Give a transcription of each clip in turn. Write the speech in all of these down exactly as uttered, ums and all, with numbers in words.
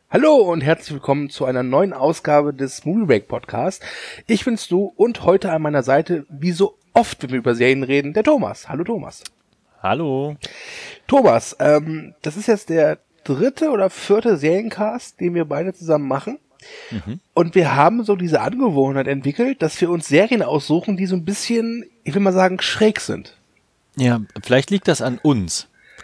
Hallo und herzlich willkommen zu einer neuen Ausgabe des Movie Break Podcast. Ich bin's du und heute an meiner Seite, wie so oft, wenn wir über Serien reden, der Thomas. Hallo Thomas. Hallo. Thomas, ähm, das ist jetzt der dritte oder vierte Seriencast, den wir beide zusammen machen. Mhm. Und wir haben so diese Angewohnheit entwickelt, dass wir uns Serien aussuchen, die so ein bisschen, ich will mal sagen, schräg sind. Ja, vielleicht liegt das an uns.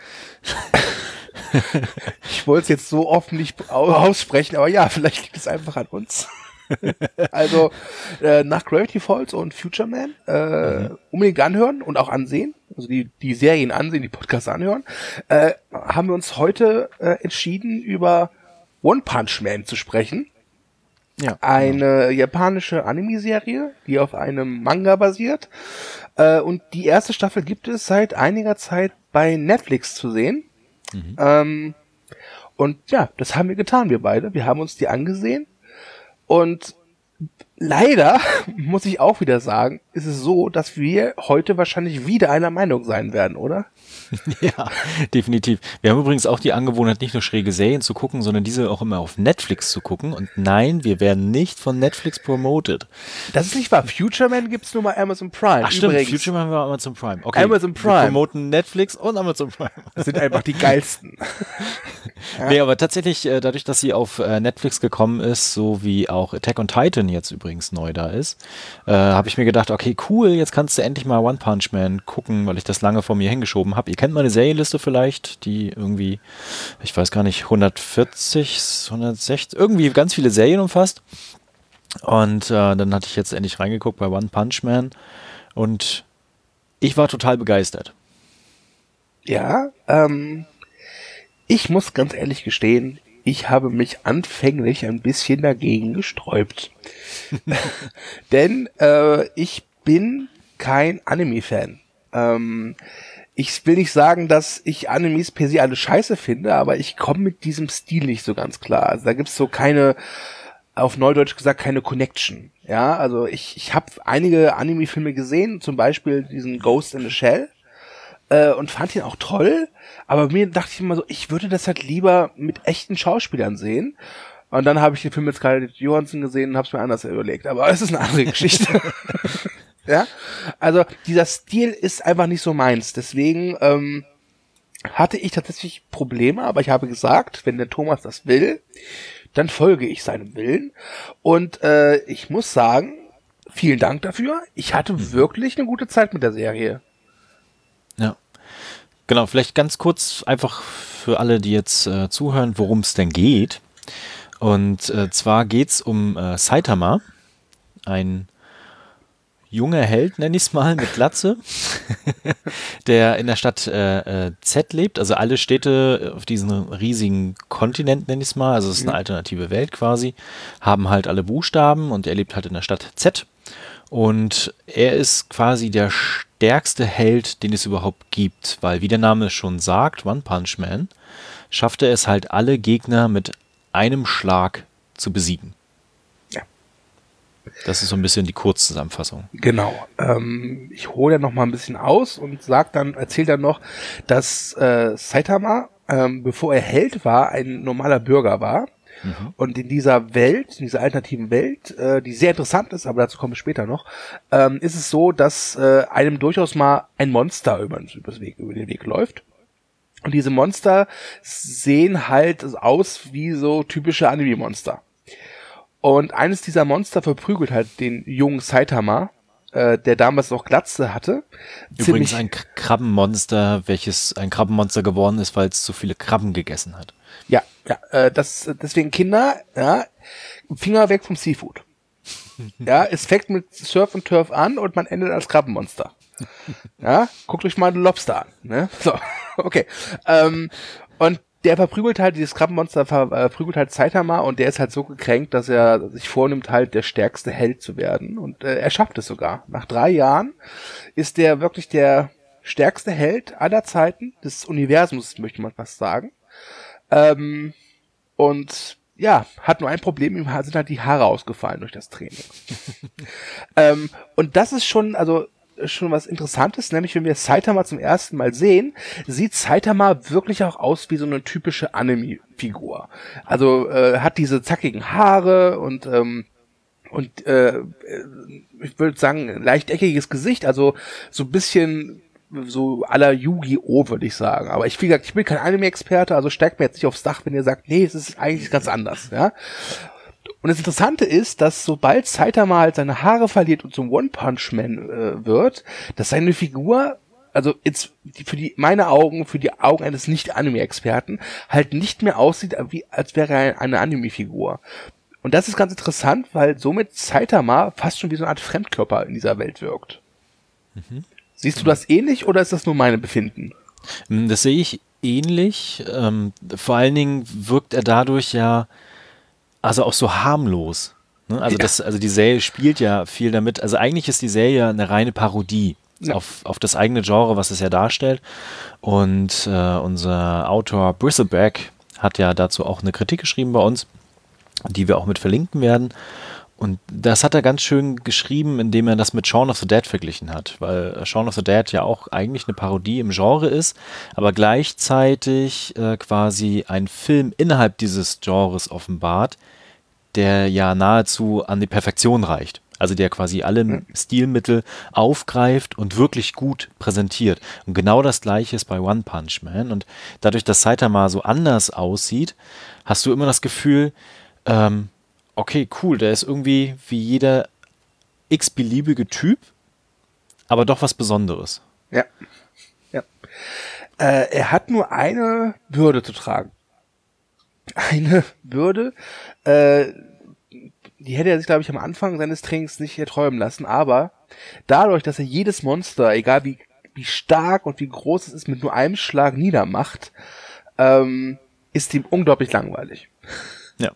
Ich wollte es jetzt so offen nicht aussprechen, aber ja, vielleicht liegt es einfach an uns. Also äh, nach Gravity Falls und Future Man äh, mhm. unbedingt anhören und auch ansehen, also die die Serien ansehen, die Podcasts anhören, äh, haben wir uns heute äh, entschieden, über One Punch Man zu sprechen. Ja, eine genau. japanische Anime-Serie, die auf einem Manga basiert. Äh, und die erste Staffel gibt es seit einiger Zeit bei Netflix zu sehen. Mhm. Ähm, und ja, das haben wir getan, wir beide. Wir haben uns die angesehen. Und leider, muss ich auch wieder sagen, ist es so, dass wir heute wahrscheinlich wieder einer Meinung sein werden, oder? Ja, definitiv. Wir haben übrigens auch die Angewohnheit, nicht nur schräge Serien zu gucken, sondern diese auch immer auf Netflix zu gucken. Und nein, wir werden nicht von Netflix promoted. Das ist nicht wahr. Future Man gibt's nur mal Amazon Prime. Ach stimmt, übrigens. Future Man war Amazon Prime. Okay, Amazon Prime. Wir promoten Netflix und Amazon Prime. Das sind einfach die geilsten. Ja. Nee, aber tatsächlich, dadurch, dass sie auf Netflix gekommen ist, so wie auch Attack on Titan jetzt übrigens neu da ist, äh, habe ich mir gedacht, okay, cool, jetzt kannst du endlich mal One Punch Man gucken, weil ich das lange vor mir hingeschoben habe. Ihr kennt meine Serienliste vielleicht, die irgendwie, ich weiß gar nicht, hundertvierzig, hundertsechzig, irgendwie ganz viele Serien umfasst. Und äh, dann hatte ich jetzt endlich reingeguckt bei One Punch Man und ich war total begeistert. Ja, ähm, ich muss ganz ehrlich gestehen, ich habe mich anfänglich ein bisschen dagegen gesträubt. Denn äh, ich bin kein Anime-Fan. Ähm, ich will nicht sagen, dass ich Animes per se alle scheiße finde, aber ich komme mit diesem Stil nicht so ganz klar. Also da gibt's so keine, auf Neudeutsch gesagt, keine Connection. Ja, also ich, ich habe einige Anime-Filme gesehen, zum Beispiel diesen Ghost in the Shell. Äh, und fand ihn auch toll, aber mir dachte ich immer so, ich würde das halt lieber mit echten Schauspielern sehen. Und dann habe ich den Film mit Scarlett Johansson gesehen und habe es mir anders überlegt. Aber es ist eine andere Geschichte. Ja, also dieser Stil ist einfach nicht so meins. Deswegen ähm, hatte ich tatsächlich Probleme, aber ich habe gesagt, wenn der Thomas das will, dann folge ich seinem Willen. Und äh, ich muss sagen, vielen Dank dafür. Ich hatte wirklich eine gute Zeit mit der Serie. Ja, genau, vielleicht ganz kurz einfach für alle, die jetzt äh, zuhören, worum es denn geht. Und äh, zwar geht es um äh, Saitama, ein junger Held, nenne ich es mal, mit Glatze, der in der Stadt äh, äh, Z lebt. Also alle Städte auf diesem riesigen Kontinent, nenne ich es mal, also es ist eine alternative Welt quasi, haben halt alle Buchstaben und er lebt halt in der Stadt Z. Und er ist quasi der stärkste Held, den es überhaupt gibt, weil, wie der Name schon sagt, One Punch Man, schafft er es halt, alle Gegner mit einem Schlag zu besiegen. Ja. Das ist so ein bisschen die Kurzzusammenfassung. Genau. Ähm, ich hole ja noch mal ein bisschen aus und sag dann, erzähl dann noch, dass äh, Saitama, ähm, bevor er Held war, ein normaler Bürger war. Mhm. Und in dieser Welt, in dieser alternativen Welt, äh, die sehr interessant ist, aber dazu komme ich später noch, ähm, ist es so, dass äh, einem durchaus mal ein Monster über, übers Weg, über den Weg läuft. Und diese Monster sehen halt aus wie so typische Anime-Monster. Und eines dieser Monster verprügelt halt den jungen Saitama, äh, der damals noch Glatze hatte. Übrigens ein Krabbenmonster, welches ein Krabbenmonster geworden ist, weil es zu viele Krabben gegessen hat. Ja, ja, äh, das, deswegen Kinder, ja, Finger weg vom Seafood. Ja, es fängt mit Surf und Turf an und man endet als Krabbenmonster. Ja, guckt euch mal den Lobster an, ne? So, okay. Ähm, und der verprügelt halt, dieses Krabbenmonster verprügelt halt Saitama und der ist halt so gekränkt, dass er sich vornimmt, halt der stärkste Held zu werden. Und äh, er schafft es sogar. Nach drei Jahren ist der wirklich der stärkste Held aller Zeiten des Universums, möchte man fast sagen. Ähm, und ja, hat nur ein Problem, ihm sind halt die Haare ausgefallen durch das Training. ähm, und das ist schon, also schon was Interessantes, nämlich wenn wir Saitama zum ersten Mal sehen, sieht Saitama wirklich auch aus wie so eine typische Anime-Figur. Also äh, hat diese zackigen Haare und ähm, und äh, ich würde sagen leicht eckiges Gesicht, also so ein bisschen so à la Yu-Gi-Oh! Würde ich sagen. Aber ich, wie gesagt, ich bin kein Anime-Experte, also steigt mir jetzt nicht aufs Dach, wenn ihr sagt, nee, es ist eigentlich ganz anders, ja. Und das Interessante ist, dass sobald Saitama halt seine Haare verliert und zum One-Punch-Man äh, wird, dass seine Figur, also jetzt für die meine Augen, für die Augen eines Nicht-Anime-Experten, halt nicht mehr aussieht, wie als wäre er eine Anime-Figur. Und das ist ganz interessant, weil somit Saitama fast schon wie so eine Art Fremdkörper in dieser Welt wirkt. Mhm. Siehst du das ähnlich oder ist das nur meine Befinden? Das sehe ich ähnlich. Ähm, vor allen Dingen wirkt er dadurch ja also auch so harmlos. Ne? Also, ja. das, also die Serie spielt ja viel damit. Also eigentlich ist die Serie eine reine Parodie ja. auf, auf das eigene Genre, was es ja darstellt. Und äh, unser Autor Bristleback hat ja dazu auch eine Kritik geschrieben bei uns, die wir auch mit verlinken werden. Und das hat er ganz schön geschrieben, indem er das mit Shaun of the Dead verglichen hat, weil Shaun of the Dead ja auch eigentlich eine Parodie im Genre ist, aber gleichzeitig äh, quasi ein Film innerhalb dieses Genres offenbart, der ja nahezu an die Perfektion reicht. Also der quasi alle mhm. Stilmittel aufgreift und wirklich gut präsentiert. Und genau das Gleiche ist bei One Punch Man. Und dadurch, dass Saitama so anders aussieht, hast du immer das Gefühl, ähm, okay, cool, der ist irgendwie wie jeder x-beliebige Typ, aber doch was Besonderes. Ja, ja. Äh, er hat nur eine Bürde zu tragen. Eine Bürde, äh, die hätte er sich, glaube ich, am Anfang seines Trainings nicht erträumen lassen, aber dadurch, dass er jedes Monster, egal wie, wie stark und wie groß es ist, mit nur einem Schlag niedermacht, ähm, ist ihm unglaublich langweilig. Ja.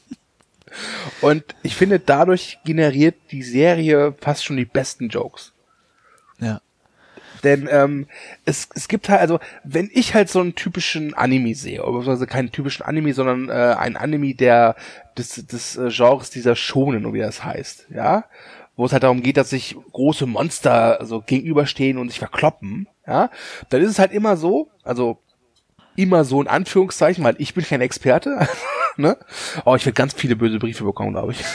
Und ich finde, dadurch generiert die Serie fast schon die besten Jokes. Ja. Denn ähm, es, es gibt halt, also wenn ich halt so einen typischen Anime sehe, also keinen typischen Anime, sondern äh, einen Anime der des, des äh, Genres dieser Shonen, wie das heißt, ja, wo es halt darum geht, dass sich große Monster so gegenüberstehen und sich verkloppen, ja, dann ist es halt immer so, also immer so in Anführungszeichen, weil ich bin kein Experte, ne? Oh, ich werde ganz viele böse Briefe bekommen, glaube ich.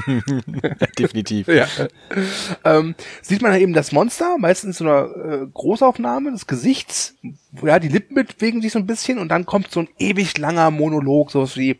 Definitiv. Ja. Ähm, sieht man halt eben das Monster, meistens so eine äh, Großaufnahme des Gesichts, wo ja die Lippen bewegen sich so ein bisschen und dann kommt so ein ewig langer Monolog, sowas wie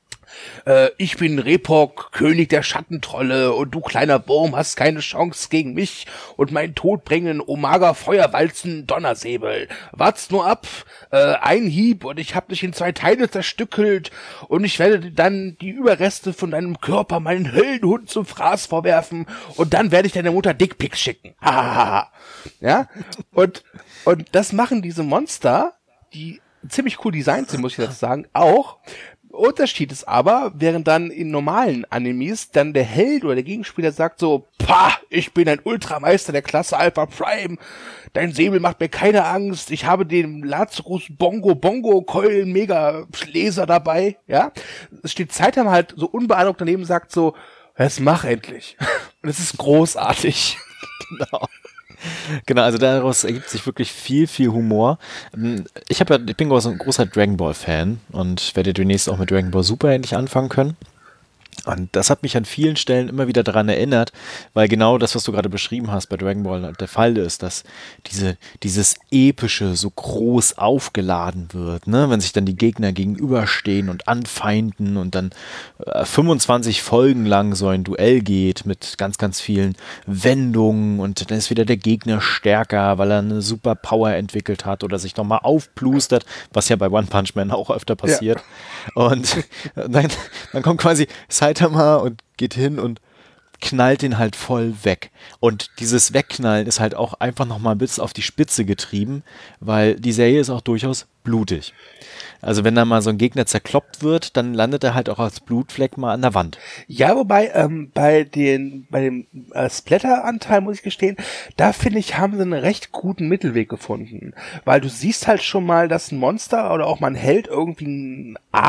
Äh, ich bin Repok, König der Schattentrolle, und du kleiner Wurm hast keine Chance gegen mich und mein Tod bringen Omaga Feuerwalzen Donnersäbel. Wart's nur ab, äh, ein Hieb und ich hab dich in zwei Teile zerstückelt und ich werde dann die Überreste von deinem Körper meinen Höllenhund zum Fraß vorwerfen und dann werde ich deiner Mutter Dickpics schicken. Hahaha. Ja? Und, und das machen diese Monster, die ziemlich cool designt sind, muss ich dazu sagen, auch. Unterschied ist aber, während dann in normalen Animes dann der Held oder der Gegenspieler sagt so, pah, ich bin ein Ultrameister der Klasse Alpha Prime, dein Säbel macht mir keine Angst, ich habe den Lazarus Bongo Bongo Keulen Mega Laser dabei, ja. Es steht Saitama halt so unbeeindruckt daneben und sagt so, es mach endlich. Und es ist großartig. Genau. Genau, also daraus ergibt sich wirklich viel, viel Humor. Ich habe ja, ich bin ein großer Dragon Ball Fan und werde demnächst auch mit Dragon Ball Super endlich anfangen können. Und das hat mich an vielen Stellen immer wieder daran erinnert, weil genau das, was du gerade beschrieben hast bei Dragon Ball der Fall ist, dass diese, dieses Epische so groß aufgeladen wird, ne? Wenn sich dann die Gegner gegenüberstehen und anfeinden und dann äh, fünfundzwanzig Folgen lang so ein Duell geht mit ganz, ganz vielen Wendungen und dann ist wieder der Gegner stärker, weil er eine super Power entwickelt hat oder sich nochmal aufplustert, was ja bei One Punch Man auch öfter passiert. Ja. Und dann, dann kommt quasi Saitama und geht hin und knallt den halt voll weg. Und dieses Wegknallen ist halt auch einfach nochmal bis auf die Spitze getrieben, weil die Serie ist auch durchaus blutig. Also wenn da mal so ein Gegner zerkloppt wird, dann landet er halt auch als Blutfleck mal an der Wand. Ja, wobei ähm, bei den bei dem äh, Splatter-Anteil, muss ich gestehen, da finde ich, haben sie einen recht guten Mittelweg gefunden. Weil du siehst halt schon mal, dass ein Monster oder auch mal ein Held irgendwie einen Arm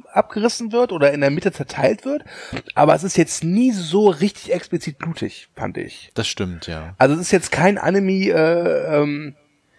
abgerissen wird oder in der Mitte zerteilt wird, aber es ist jetzt nie so richtig explizit blutig, fand ich. Das stimmt, ja. Also es ist jetzt kein Anime, äh, ähm,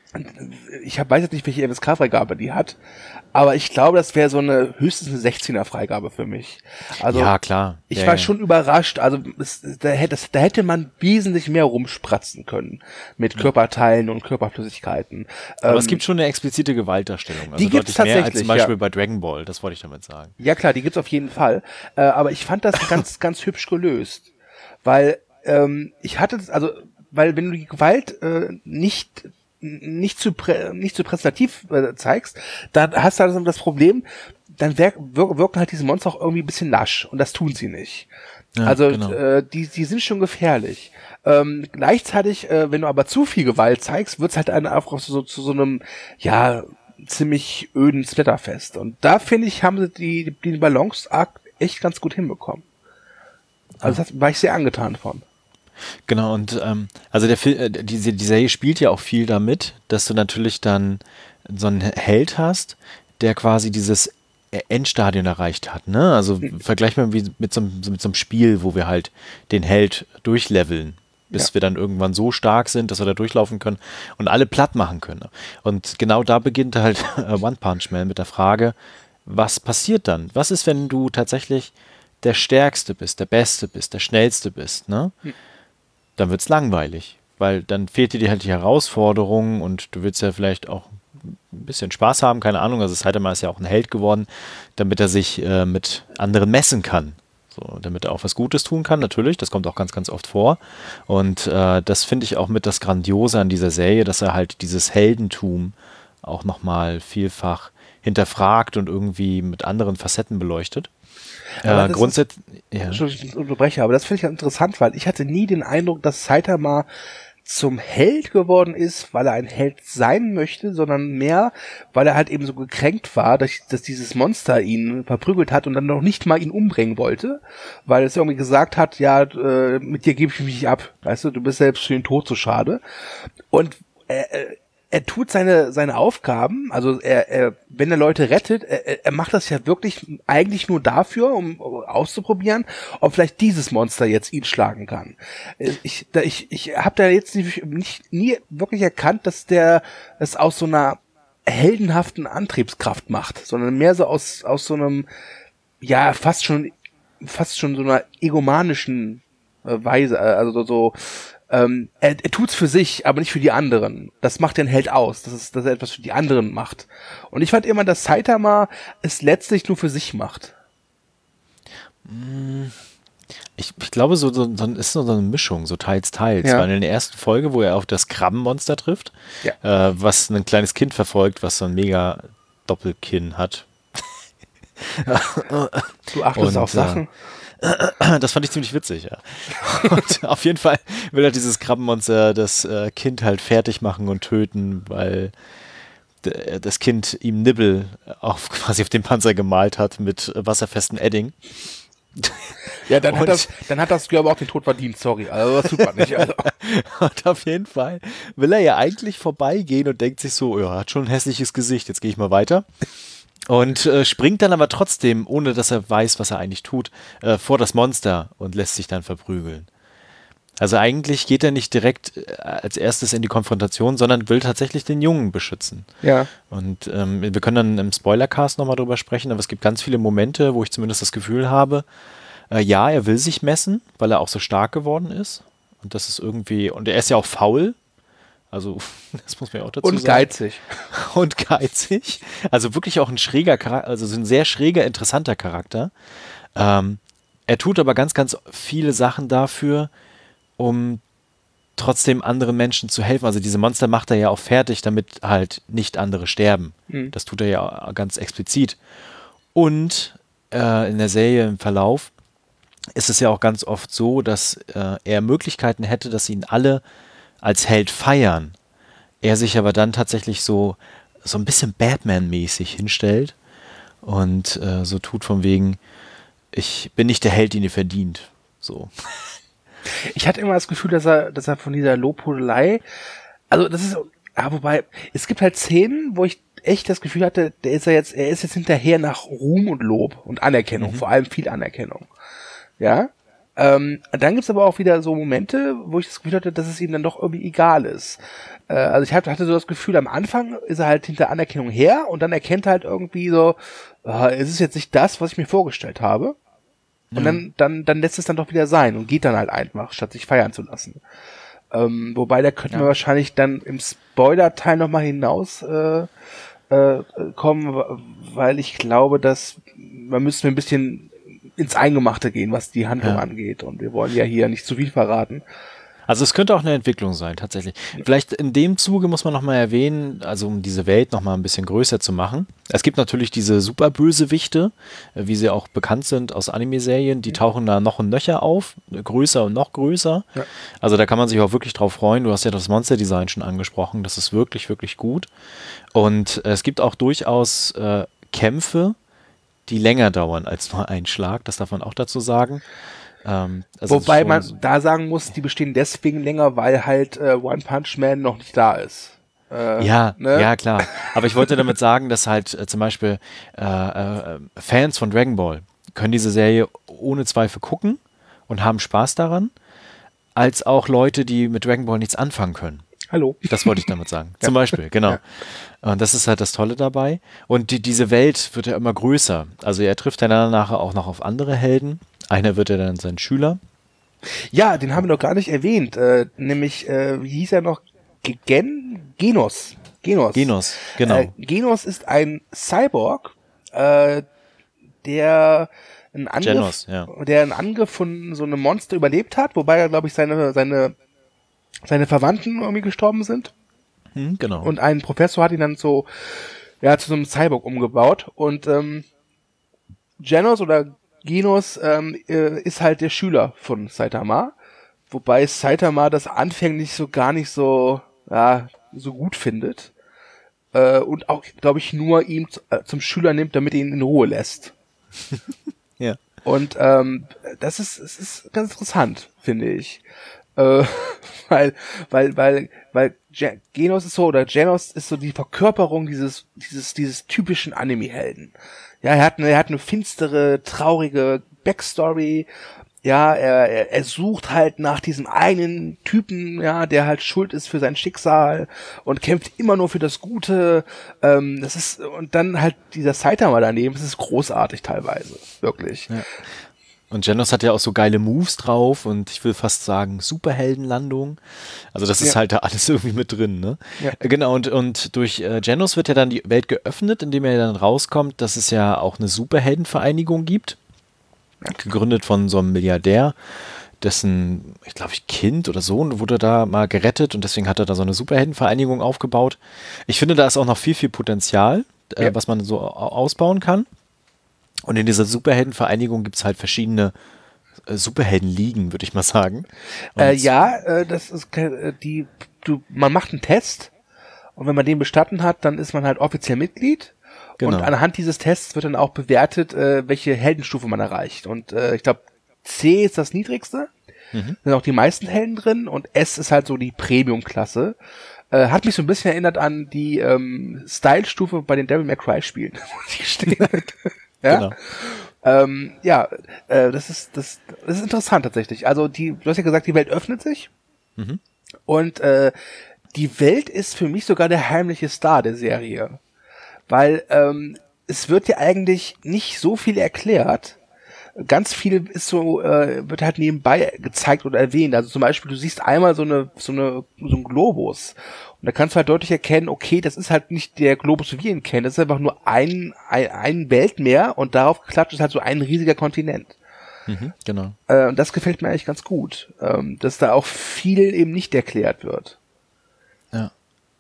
ich hab, weiß jetzt nicht, welche F S K-Freigabe die hat, aber ich glaube, das wäre so eine höchstens eine sechzehner-Freigabe für mich. Also ja, klar. Ich ja, war ja. schon überrascht, also es, da, hätte, da hätte man wesentlich mehr rumspratzen können mit Körperteilen und Körperflüssigkeiten. Aber ähm, es gibt schon eine explizite Gewaltdarstellung. Also die gibt's deutlich mehr als tatsächlich, zum Beispiel ja. bei Dragon Ball, das wollte ich damit sagen. Ja klar, die gibt's auf jeden Fall. Äh, aber ich fand das ganz, ganz hübsch gelöst. Weil ähm, ich hatte das, also, weil wenn du die Gewalt äh, nicht nicht zu prä, nicht zu präsentativ äh, zeigst, dann hast du also das Problem, dann wirk, wirk, wirken halt diese Monster auch irgendwie ein bisschen lasch und das tun sie nicht. Ja, also genau. äh, die die sind schon gefährlich. Ähm, gleichzeitig, äh, wenn du aber zu viel Gewalt zeigst, wird's halt einfach so zu so einem ja ziemlich öden Splatterfest. Und da finde ich, haben sie die den Balance-Akt echt ganz gut hinbekommen. Also das war ich sehr angetan von. Genau, und ähm, also der Film, äh, die, die Serie spielt ja auch viel damit, dass du natürlich dann so einen Held hast, der quasi dieses Endstadion erreicht hat, ne? Also mhm. vergleich mal wie mit so, einem, mit so einem Spiel, wo wir halt den Held durchleveln, bis ja. wir dann irgendwann so stark sind, dass wir da durchlaufen können und alle platt machen können. Und genau da beginnt halt One Punch Man mit der Frage, was passiert dann? Was ist, wenn du tatsächlich der Stärkste bist, der Beste bist, der Schnellste bist, ne? Mhm. Dann wird's langweilig, weil dann fehlt dir halt die Herausforderung und du willst ja vielleicht auch ein bisschen Spaß haben, keine Ahnung, also Saitama ist ja auch ein Held geworden, damit er sich äh, mit anderen messen kann, so, damit er auch was Gutes tun kann, natürlich, das kommt auch ganz, ganz oft vor und äh, das finde ich auch mit das Grandiose an dieser Serie, dass er halt dieses Heldentum auch nochmal vielfach hinterfragt und irgendwie mit anderen Facetten beleuchtet. Ja, grundsätzlich. Ja. Entschuldigung, ich unterbreche, aber das finde ich halt interessant, weil ich hatte nie den Eindruck, dass Saitama zum Held geworden ist, weil er ein Held sein möchte, sondern mehr, weil er halt eben so gekränkt war, dass, dass dieses Monster ihn verprügelt hat und dann noch nicht mal ihn umbringen wollte, weil es irgendwie gesagt hat, ja, äh, mit dir gebe ich mich nicht ab, weißt du, du bist selbst für den Tod zu schade. Und äh, er tut seine seine Aufgaben, also er, er wenn er Leute rettet, er, er macht das ja wirklich eigentlich nur dafür, um auszuprobieren, ob vielleicht dieses Monster jetzt ihn schlagen kann. Ich da, ich ich habe da jetzt nicht, nicht nie wirklich erkannt, dass der es aus so einer heldenhaften Antriebskraft macht, sondern mehr so aus aus so einem ja fast schon fast schon so einer egomanischen Weise, also so, so Ähm, er, er tut's für sich, aber nicht für die anderen. Das macht den Held aus, dass, es, dass er etwas für die anderen macht. Und ich fand immer, dass Saitama es letztlich nur für sich macht. Ich, ich glaube, so, so, so ist so eine Mischung, so teils, teils. Ja. Weil in der ersten Folge, wo er auf das Krabbenmonster trifft, ja. äh, was ein kleines Kind verfolgt, was so ein mega Doppelkinn hat. Du achtest auf Sachen. Das fand ich ziemlich witzig, ja. Und auf jeden Fall will er dieses Krabbenmonster das äh, Kind halt fertig machen und töten, weil d- das Kind ihm Nibbel auf, quasi auf den Panzer gemalt hat mit wasserfestem Edding. Ja, dann hat das, dann hat das, glaube ich, auch den Tod verdient, sorry. Also das tut man nicht. Also. Und auf jeden Fall will er ja eigentlich vorbeigehen und denkt sich so, ja, hat schon ein hässliches Gesicht, jetzt gehe ich mal weiter. Und äh, springt dann aber trotzdem, ohne dass er weiß, was er eigentlich tut, äh, vor das Monster und lässt sich dann verprügeln. Also eigentlich geht er nicht direkt äh, als erstes in die Konfrontation, sondern will tatsächlich den Jungen beschützen. Ja. Und ähm, wir können dann im Spoilercast nochmal drüber sprechen, aber es gibt ganz viele Momente, wo ich zumindest das Gefühl habe, äh, ja, er will sich messen, weil er auch so stark geworden ist. Und das ist irgendwie, und er ist ja auch faul. Also, das muss man ja auch dazu und sagen. Und geizig. Und geizig. Also wirklich auch ein schräger Charakter, also so ein sehr schräger, interessanter Charakter. Ähm, er tut aber ganz, ganz viele Sachen dafür, um trotzdem anderen Menschen zu helfen. Also diese Monster macht er ja auch fertig, damit halt nicht andere sterben. Mhm. Das tut er ja ganz explizit. Und äh, in der Serie im Verlauf ist es ja auch ganz oft so, dass äh, er Möglichkeiten hätte, dass ihn alle als Held feiern, er sich aber dann tatsächlich so, so ein bisschen Batman-mäßig hinstellt und äh, so tut von wegen, ich bin nicht der Held, den ihr verdient. So. Ich hatte immer das Gefühl, dass er, dass er von dieser Lobhudelei, also das ist, ja, wobei, es gibt halt Szenen, wo ich echt das Gefühl hatte, der ist ja jetzt, er ist jetzt hinterher nach Ruhm und Lob und Anerkennung, mhm. vor allem viel Anerkennung. Ja. Ähm, dann gibt's aber auch wieder so Momente, wo ich das Gefühl hatte, dass es ihm dann doch irgendwie egal ist. Äh, also ich hatte so das Gefühl, am Anfang ist er halt hinter Anerkennung her und dann erkennt er halt irgendwie so, äh, es ist jetzt nicht das, was ich mir vorgestellt habe. Und ja. dann, dann, dann lässt es dann doch wieder sein und geht dann halt einfach, statt sich feiern zu lassen. Ähm, wobei, da könnten ja. wir wahrscheinlich dann im Spoiler-Teil nochmal hinaus äh, äh, kommen, weil ich glaube, dass man müsste ein bisschen ins Eingemachte gehen, was die Handlung ja. angeht. Und wir wollen ja hier nicht zu viel verraten. Also es könnte auch eine Entwicklung sein, tatsächlich. Vielleicht in dem Zuge muss man nochmal erwähnen, also um diese Welt nochmal ein bisschen größer zu machen. Es gibt natürlich diese Superbösewichte, wie sie auch bekannt sind aus Anime-Serien, die tauchen da noch und nöcher auf, größer und noch größer. Ja. Also da kann man sich auch wirklich drauf freuen. Du hast ja das Monster-Design schon angesprochen, das ist wirklich, wirklich gut. Und es gibt auch durchaus äh, Kämpfe, die länger dauern als nur ein Schlag, das darf man auch dazu sagen. Ähm, also Wobei man so da sagen muss, die bestehen deswegen länger, weil halt äh, One Punch Man noch nicht da ist. Äh, ja, ne? ja, klar. Aber ich wollte damit sagen, dass halt äh, zum Beispiel äh, äh, Fans von Dragon Ball können diese Serie ohne Zweifel gucken und haben Spaß daran, als auch Leute, die mit Dragon Ball nichts anfangen können. Hallo. Das wollte ich damit sagen. Ja. Zum Beispiel, genau. Ja. Und das ist halt das Tolle dabei. Und die, diese Welt wird ja immer größer. Also er trifft dann nachher auch noch auf andere Helden. Einer wird ja dann sein Schüler. Ja, den haben wir noch gar nicht erwähnt. Äh, nämlich, äh, wie hieß er noch? Gen? Genos. Genos. Genos, genau. Äh, Genos ist ein Cyborg, äh, der einen Angriff, Genos, ja. der einen Angriff von so einem Monster überlebt hat, wobei er, glaube ich, seine, seine, seine Verwandten irgendwie gestorben sind. Hm, genau. Und ein Professor hat ihn dann so, ja, zu so einem Cyborg umgebaut. Und ähm, Genos oder Genos ähm, äh, ist halt der Schüler von Saitama, wobei Saitama das anfänglich so gar nicht so ja, so gut findet äh, und auch, glaube ich, nur ihm zu, äh, zum Schüler nimmt, damit er ihn in Ruhe lässt. Ja. Und ähm, das ist, es ist ganz interessant, finde ich. Äh, weil, weil, weil, weil Genos ist so, oder Genos ist so die Verkörperung dieses, dieses, dieses typischen Anime-Helden. Ja, er hat eine, er hat eine finstere, traurige Backstory. Ja, er, er, er sucht halt nach diesem einen Typen, ja, der halt schuld ist für sein Schicksal und kämpft immer nur für das Gute. Ähm, das ist, und dann halt dieser Saitama daneben, das ist großartig teilweise. Wirklich. Ja. Und Genos hat ja auch so geile Moves drauf und ich will fast sagen Superheldenlandung. Also das ist ja. halt da alles irgendwie mit drin, ne? Ja. Genau, und, und durch äh, Genos wird ja dann die Welt geöffnet, indem er dann rauskommt, dass es ja auch eine Superheldenvereinigung gibt. Ja. Gegründet von so einem Milliardär, dessen, ich glaube, ich Kind oder Sohn wurde da mal gerettet und deswegen hat er da so eine Superheldenvereinigung aufgebaut. Ich finde, da ist auch noch viel, viel Potenzial, äh, ja. was man so ausbauen kann. Und in dieser Superheldenvereinigung gibt es halt verschiedene äh, Superheldenligen, würde ich mal sagen. Äh, ja, äh, das ist äh, die, du, man macht einen Test und wenn man den bestanden hat, dann ist man halt offiziell Mitglied. Genau. Und anhand dieses Tests wird dann auch bewertet, äh, welche Heldenstufe man erreicht. Und äh, ich glaube, C ist das niedrigste. Mhm. Da sind auch die meisten Helden drin und S ist halt so die Premium-Klasse. Äh, hat mich so ein bisschen erinnert an die ähm, Style-Stufe bei den Devil May Cry Spielen, muss ich gestehen. Ja, genau. ähm, ja, äh, das ist das, das ist interessant tatsächlich. Also die, du hast ja gesagt, die Welt öffnet sich mhm. und äh, die Welt ist für mich sogar der heimliche Star der Serie, weil ähm, es wird ja eigentlich nicht so viel erklärt. Ganz viel ist so, äh, wird halt nebenbei gezeigt oder erwähnt. Also zum Beispiel, du siehst einmal so eine, so eine, so ein Globus. Und da kannst du halt deutlich erkennen, okay, das ist halt nicht der Globus, wie wir ihn kennen. Das ist einfach nur ein, ein, ein Weltmeer und darauf geklatscht ist halt so ein riesiger Kontinent. Mhm, genau. Äh, und das gefällt mir eigentlich ganz gut. Ähm, dass da auch viel eben nicht erklärt wird. Ja.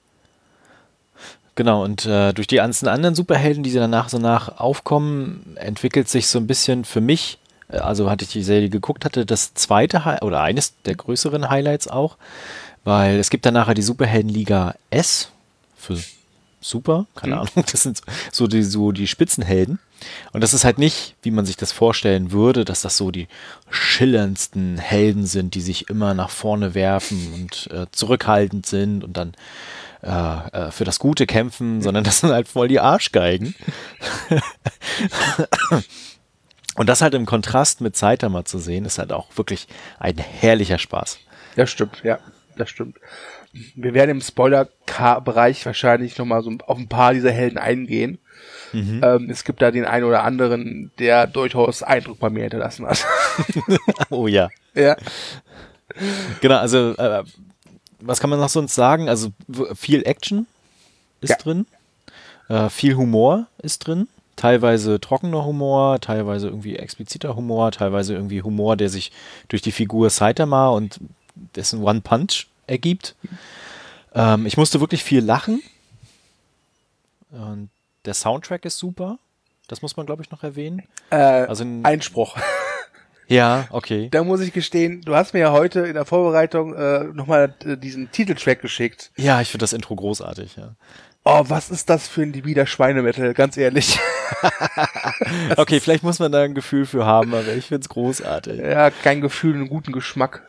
Genau, und äh, durch die ganzen anderen Superhelden, die dann nach so nach aufkommen, entwickelt sich so ein bisschen für mich, äh, also hatte ich die Serie geguckt hatte, das zweite Hi- oder eines der größeren Highlights auch, weil es gibt dann nachher die Superheldenliga S für Super, keine mhm. Ahnung, das sind so die, so die Spitzenhelden. Und das ist halt nicht, wie man sich das vorstellen würde, dass das so die schillerndsten Helden sind, die sich immer nach vorne werfen und äh, zurückhaltend sind und dann äh, für das Gute kämpfen, sondern das sind halt voll die Arschgeigen. Und das halt im Kontrast mit Saitama zu sehen, ist halt auch wirklich ein herrlicher Spaß. Das stimmt, ja, das stimmt. Wir werden im Spoiler-Bereich wahrscheinlich nochmal so auf ein paar dieser Helden eingehen. Mhm. Ähm, es gibt da den einen oder anderen, der durchaus Eindruck bei mir hinterlassen hat. Oh ja. Ja. Genau, also äh, was kann man noch sonst sagen? Also w- viel Action ist ja. drin, äh, viel Humor ist drin, teilweise trockener Humor, teilweise irgendwie expliziter Humor, teilweise irgendwie Humor, der sich durch die Figur Saitama und dessen One Punch ergibt. Ähm, ich musste wirklich viel lachen. Und der Soundtrack ist super. Das muss man, glaube ich, noch erwähnen. Äh, also ein Einspruch. Ja, okay. Da muss ich gestehen, du hast mir ja heute in der Vorbereitung äh, nochmal äh, diesen Titeltrack geschickt. Ja, ich finde das Intro großartig, ja. Oh, was ist das für ein libider Schweinemetal, ganz ehrlich. Okay, vielleicht muss man da ein Gefühl für haben, aber ich finde es großartig. Ja, kein Gefühl, einen guten Geschmack.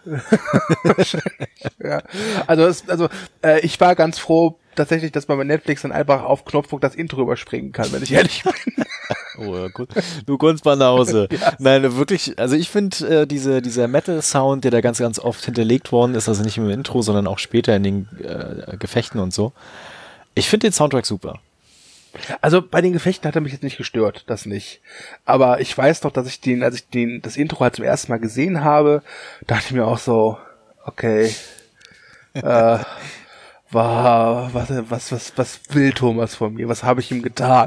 Ja. Also, es, also äh, ich war ganz froh tatsächlich, dass man bei Netflix dann einfach auf Knopfdruck das Intro überspringen kann, wenn ich ehrlich bin. Oh, ja, gut. Du Kunstbanause. Ja. Nein, wirklich, also ich finde äh, diese, dieser Metal-Sound, der da ganz, ganz oft hinterlegt worden ist, also nicht nur im Intro, sondern auch später in den äh, Gefechten und so. Ich finde den Soundtrack super. Also bei den Gefechten hat er mich jetzt nicht gestört, das nicht. Aber ich weiß doch, dass ich den, als ich den das Intro halt zum ersten Mal gesehen habe, dachte ich mir auch so, okay, äh, war, was, was, was, was will Thomas von mir? Was habe ich ihm getan?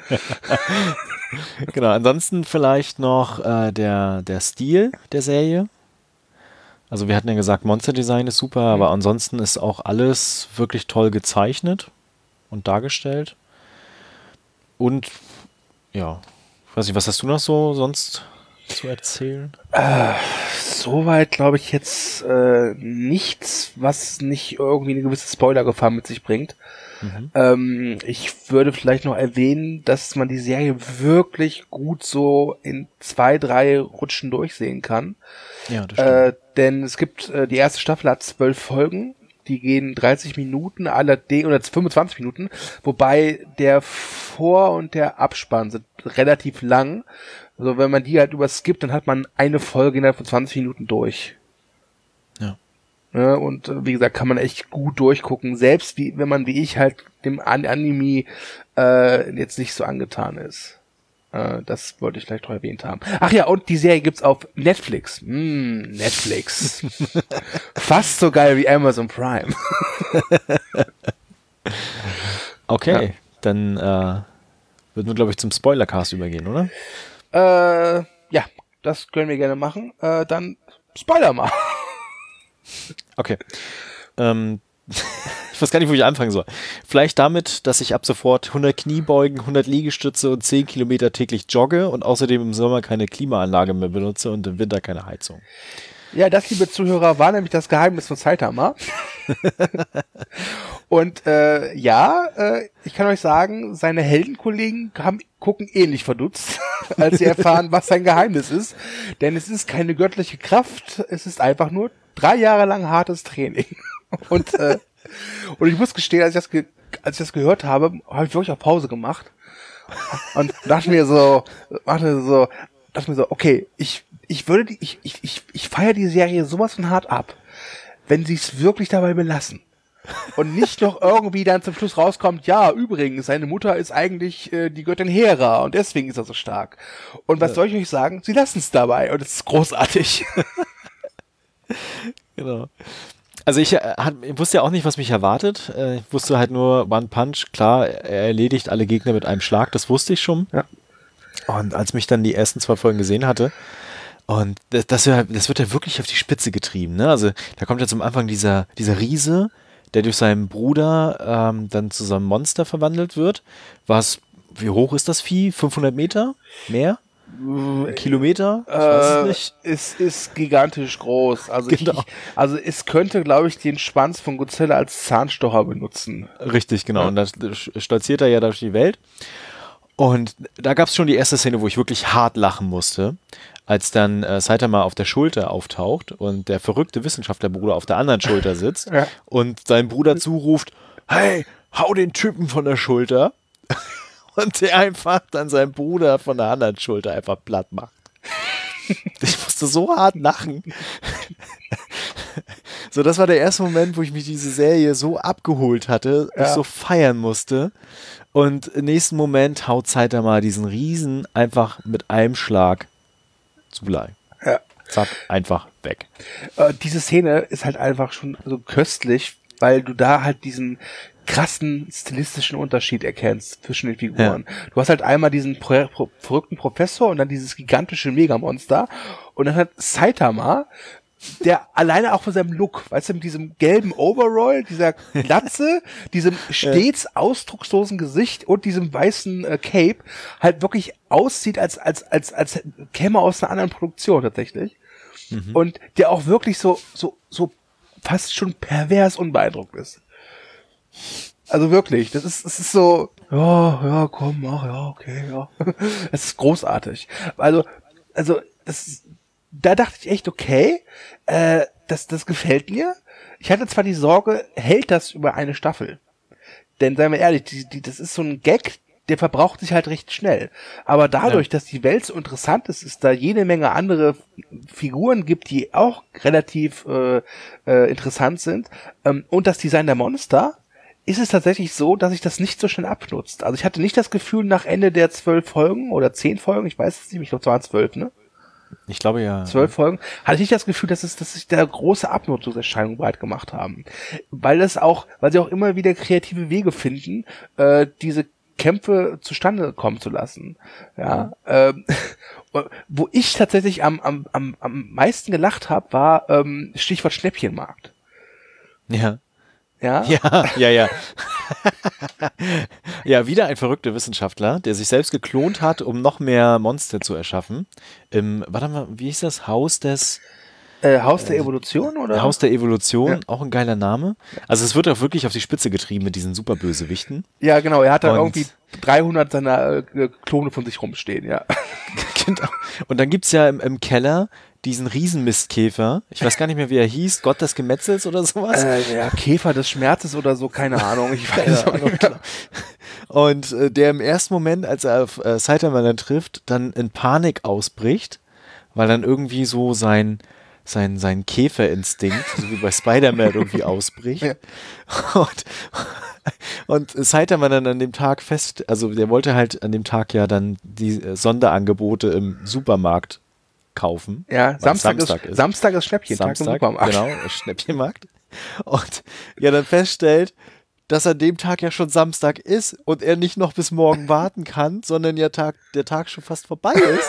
Genau, ansonsten vielleicht noch äh, der, der Stil der Serie. Also wir hatten ja gesagt, Monster-Design ist super, aber ansonsten ist auch alles wirklich toll gezeichnet und dargestellt. Und ja, ich weiß nicht, was hast du noch so sonst zu erzählen? Äh, soweit glaube ich jetzt äh, nichts, was nicht irgendwie eine gewisse Spoilergefahr mit sich bringt. Mhm. Ähm, ich würde vielleicht noch erwähnen, dass man die Serie wirklich gut so in zwei, drei Rutschen durchsehen kann. Ja, das stimmt. Äh, denn es gibt, äh, die erste Staffel hat zwölf Folgen. Die gehen dreißig Minuten, allerdings, oder fünfundzwanzig Minuten, wobei der Vor- und der Abspann sind relativ lang. Also wenn man die halt überskippt, dann hat man eine Folge innerhalb von zwanzig Minuten durch. Ja. Ja, und äh, wie gesagt, kann man echt gut durchgucken, selbst wie, wenn man wie ich halt dem An- Anime äh, jetzt nicht so angetan ist. Äh, das wollte ich vielleicht noch erwähnt haben. Ach ja, und die Serie gibt's auf Netflix. Mm, Netflix. Fast so geil wie Amazon Prime. Okay, ja. Dann äh, würden wir, glaube ich, zum Spoilercast übergehen, oder? Äh, ja, das können wir gerne machen. Äh, dann Spoiler mal. Okay. Ähm, ich weiß gar nicht, wo ich anfangen soll. Vielleicht damit, dass ich ab sofort hundert Kniebeugen, hundert Liegestütze und zehn Kilometer täglich jogge und außerdem im Sommer keine Klimaanlage mehr benutze und im Winter keine Heizung. Ja, das, liebe Zuhörer, war nämlich das Geheimnis von Saitama. Und äh, ja, äh, ich kann euch sagen, seine Heldenkollegen haben, gucken ähnlich verdutzt, als sie erfahren, was sein Geheimnis ist. Denn es ist keine göttliche Kraft, es ist einfach nur drei Jahre lang hartes Training. Und äh, und ich muss gestehen, als ich das, ge- als ich das gehört habe, habe ich wirklich auf Pause gemacht und dachte mir so, dachte so, dachte mir so, okay, ich ich würde die, ich ich ich, ich feiere die Serie sowas von hart ab, wenn sie es wirklich dabei belassen und nicht noch irgendwie dann zum Schluss rauskommt, ja, übrigens, seine Mutter ist eigentlich äh, die Göttin Hera und deswegen ist er so stark. Und was ja. soll ich euch sagen? Sie lassen es dabei und es ist großartig. Genau. Also ich, äh, hat, ich wusste ja auch nicht, was mich erwartet. Äh, ich wusste halt nur, One Punch, klar, er erledigt alle Gegner mit einem Schlag, das wusste ich schon. Ja. Und als mich dann die ersten zwei Folgen gesehen hatte, und das, das, das wird ja wirklich auf die Spitze getrieben, ne? Also da kommt ja zum Anfang dieser, dieser Riese, der durch seinen Bruder ähm, dann zu so einem Monster verwandelt wird. Was, wie hoch ist das Vieh? fünfhundert Meter? Mehr? Ein Kilometer? Ich weiß es nicht. Äh, es ist gigantisch groß. Also, genau. ich, also es könnte, glaube ich, den Schwanz von Godzilla als Zahnstocher benutzen. Richtig, genau. Ja. Und da stolziert er ja durch die Welt. Und da gab es schon die erste Szene, wo ich wirklich hart lachen musste, als dann äh, Saitama auf der Schulter auftaucht und der verrückte Wissenschaftlerbruder auf der anderen Schulter sitzt ja. und sein Bruder zuruft, hey, hau den Typen von der Schulter. Und der einfach dann seinen Bruder von der anderen Schulter einfach platt macht. Ich musste so hart lachen. So, das war der erste Moment, wo ich mich diese Serie so abgeholt hatte, ja. ich so feiern musste. Und im nächsten Moment haut Saitama diesen Riesen einfach mit einem Schlag zu Blei. Ja. Zack, einfach weg. Äh, diese Szene ist halt einfach schon so köstlich, weil du da halt diesen krassen stilistischen Unterschied erkennst zwischen den Figuren. Ja. Du hast halt einmal diesen pro- pro- verrückten Professor und dann dieses gigantische Megamonster und dann hat Saitama, der alleine auch von seinem Look, weißt du, mit diesem gelben Overall, dieser Glatze, diesem stets ausdruckslosen Gesicht und diesem weißen äh, Cape halt wirklich aussieht, als als als als käme aus einer anderen Produktion tatsächlich. Mhm. Und der auch wirklich so so so fast schon pervers unbeeindruckt ist. Also wirklich, das ist, das ist so, ja, ja, komm, mach, ja, okay, ja. Es ist großartig. Also, also, das, da dachte ich echt, okay, äh, das, das gefällt mir. Ich hatte zwar die Sorge, hält das über eine Staffel? Denn, seien wir ehrlich, die, die, das ist so ein Gag, der verbraucht sich halt recht schnell. Aber dadurch, ja. dass die Welt so interessant ist, es da jede Menge andere Figuren gibt, die auch relativ äh, äh, interessant sind, ähm, und das Design der Monster, ist es tatsächlich so, dass sich das nicht so schnell abnutzt. Also ich hatte nicht das Gefühl, nach Ende der zwölf Folgen oder zehn Folgen, ich weiß es nicht, ich glaube, es waren zwölf, ne? Ich glaube, ja. Zwölf Folgen, hatte ich nicht das Gefühl, dass es, dass sich da große Abnutzungserscheinungen breit gemacht haben. Weil das auch, weil sie auch immer wieder kreative Wege finden, äh, diese Kämpfe zustande kommen zu lassen. Ja, ähm, wo ich tatsächlich am, am, am, am meisten gelacht habe, war ähm, Stichwort Schnäppchenmarkt. Ja. Ja, ja, ja. Ja, ja, wieder ein verrückter Wissenschaftler, der sich selbst geklont hat, um noch mehr Monster zu erschaffen. Im, warte mal, wie hieß das? Haus des... Äh, Haus der Evolution, oder? Haus der Evolution, ja. Auch ein geiler Name. Ja. Also es wird auch wirklich auf die Spitze getrieben mit diesen Superbösewichten. Ja, genau, er hat da irgendwie dreihundert seiner äh, Klone von sich rumstehen, ja. Genau. Und dann gibt's ja im, im Keller diesen Riesenmistkäfer. Ich weiß gar nicht mehr, wie er hieß. Gott des Gemetzels oder sowas. Äh, ja, Käfer des Schmerzes oder so, keine Ahnung. Ich weiß ja, auch nicht mehr. Und äh, der im ersten Moment, als er auf äh, Saitama dann trifft, dann in Panik ausbricht, weil dann irgendwie so sein sein, sein Käferinstinkt, so wie bei Spider-Man irgendwie ausbricht. Ja. Und, und Saitama dann an dem Tag fest, also der wollte halt an dem Tag ja dann die Sonderangebote im Supermarkt kaufen. Ja, Samstag, Samstag ist, ist Samstag ist Schnäppchentag Samstag, im Supermarkt. Genau, Schnäppchenmarkt. Und ja, dann feststellt, dass an dem Tag ja schon Samstag ist und er nicht noch bis morgen warten kann, sondern ja Tag, der Tag schon fast vorbei ist.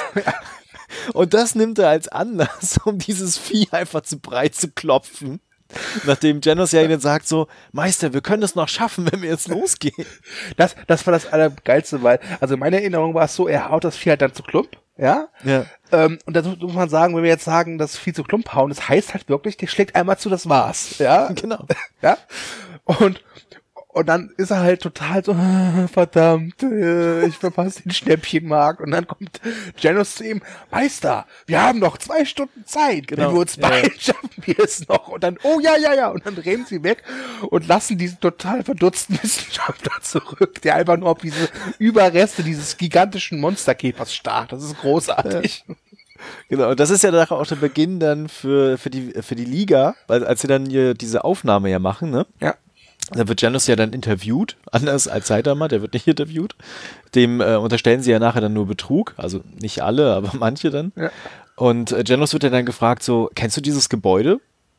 Und das nimmt er als Anlass, um dieses Vieh einfach zu breit zu klopfen. Nachdem Genos ja ihnen sagt so, Meister, wir können es noch schaffen, wenn wir jetzt losgehen. Das, das war das Allergeilste, weil, also meine Erinnerung war es so, er haut das Vieh halt dann zu Klump, ja? Ja. Ähm, und da muss man sagen, wenn wir jetzt sagen, das Vieh zu Klump hauen, das heißt halt wirklich, der schlägt einmal zu, das war's, ja? Genau. Ja? Und Und dann ist er halt total so, verdammt, ich verpasse den Schnäppchenmarkt. Und dann kommt Genos zu ihm, Meister, wir haben noch zwei Stunden Zeit. Genau. Wenn wir uns beeilen, ja. schaffen wir es noch. Und dann, oh ja, ja, ja. Und dann drehen sie weg und lassen diesen total verdutzten Wissenschaftler zurück, der einfach nur auf diese Überreste dieses gigantischen Monsterkäfers starrt. Das ist großartig. Ja. Genau, und das ist ja dann auch der Beginn dann für, für, die, für die Liga, weil als sie dann hier diese Aufnahme ja machen, ne? Ja. Da wird Genos ja dann interviewt, anders als Saitama, der wird nicht interviewt. Dem äh, unterstellen sie ja nachher dann nur Betrug, also nicht alle, aber manche dann. Ja. Und äh, Genos wird ja dann gefragt so, kennst du dieses Gebäude?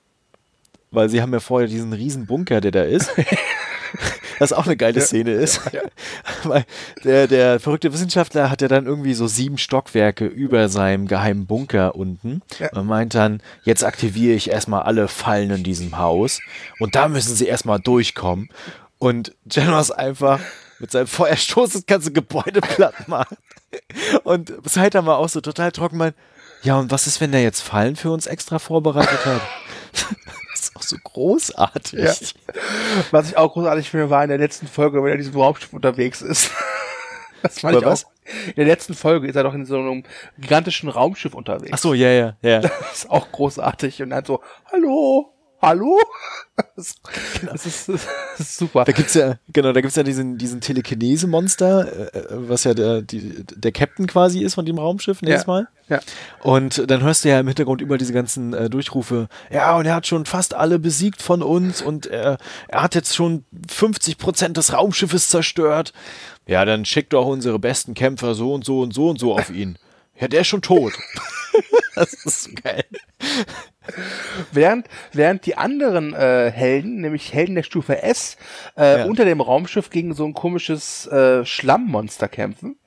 Weil sie haben ja vorher diesen riesen Bunker, der da ist. Was auch eine geile Szene ja, ist. Ja, ja. Weil der, der verrückte Wissenschaftler hat ja dann irgendwie so sieben Stockwerke über seinem geheimen Bunker unten. Ja. Und meint dann, jetzt aktiviere ich erstmal alle Fallen in diesem Haus. Und da müssen sie erstmal durchkommen. Und Genos einfach mit seinem Feuerstoß das ganze Gebäude platt macht. Und Saitama auch so total trocken meint, ja, und was ist, wenn der jetzt Fallen für uns extra vorbereitet hat? Das ist auch so großartig. Ja. Was ich auch großartig finde, war in der letzten Folge, wenn er in diesem Raumschiff unterwegs ist. Das fand ich auch. In der letzten Folge ist er doch in so einem gigantischen Raumschiff unterwegs. Ach so, ja, ja, ja. Das ist auch großartig. Und dann so, hallo, hallo? Das, genau. das, ist, das ist super. Da gibt's ja, genau, da gibt's ja diesen, diesen Telekinese-Monster, äh, was ja der, die, der Captain quasi ist von dem Raumschiff, nächstes ja. Mal. Ja. Und dann hörst du ja im Hintergrund über diese ganzen äh, Durchrufe, ja, und er hat schon fast alle besiegt von uns und er, er hat jetzt schon fünfzig Prozent des Raumschiffes zerstört. Ja, dann schickt doch unsere besten Kämpfer so und so und so und so auf ihn. Ja, der ist schon tot. Das ist so geil. Während, während die anderen äh, Helden, nämlich Helden der Stufe S, äh, ja. unter dem Raumschiff gegen so ein komisches äh, Schlammmonster kämpfen.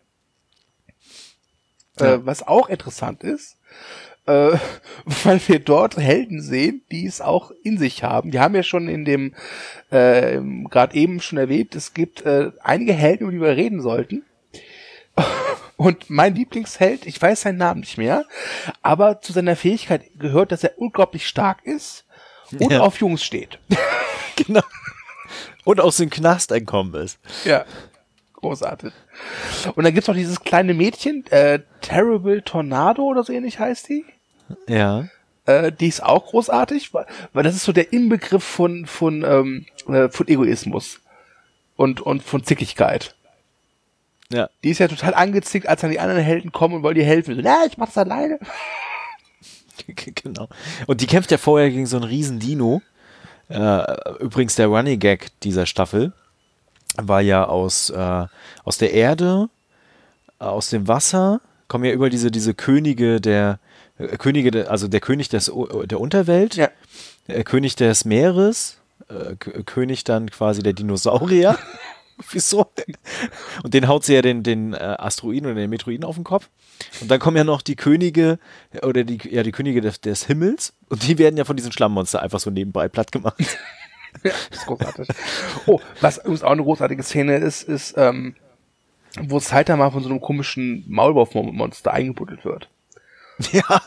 Ja. Äh, was auch interessant ist, äh, weil wir dort Helden sehen, die es auch in sich haben. Die haben ja schon in dem, äh, gerade eben schon erwähnt, es gibt äh, einige Helden, über die wir reden sollten. Und mein Lieblingsheld, ich weiß seinen Namen nicht mehr, aber zu seiner Fähigkeit gehört, dass er unglaublich stark ist und ja. auf Jungs steht. Genau. Und aus dem Knast entkommen ist. Ja, großartig. Und dann gibt's noch dieses kleine Mädchen, äh, Terrible Tornado oder so ähnlich heißt die. Ja. Äh, die ist auch großartig, weil, weil das ist so der Inbegriff von, von, ähm, äh, von Egoismus und, und von Zickigkeit. Ja. Die ist ja total angezickt, als dann die anderen Helden kommen und wollen ihr helfen. So, na, ich mach das alleine. Genau. Und die kämpft ja vorher gegen so einen riesen Dino. Äh, übrigens der Running Gag dieser Staffel war ja aus, äh, aus der Erde, aus dem Wasser, kommen ja über diese, diese Könige der, äh, Könige, der, also der König des, der Unterwelt, ja. äh, König des Meeres, äh, K- König dann quasi der Dinosaurier. Wieso? Und den haut sie ja den, den äh, Asteroiden oder den Meteoriten auf den Kopf. Und dann kommen ja noch die Könige, oder die, ja, die Könige des, des Himmels. Und die werden ja von diesem Schlammmonster einfach so nebenbei platt gemacht. Ja, das ist großartig. Oh, was übrigens auch eine großartige Szene ist, ist, ähm, wo Saitama von so einem komischen Maulwurfmonster eingebuddelt wird. Ja.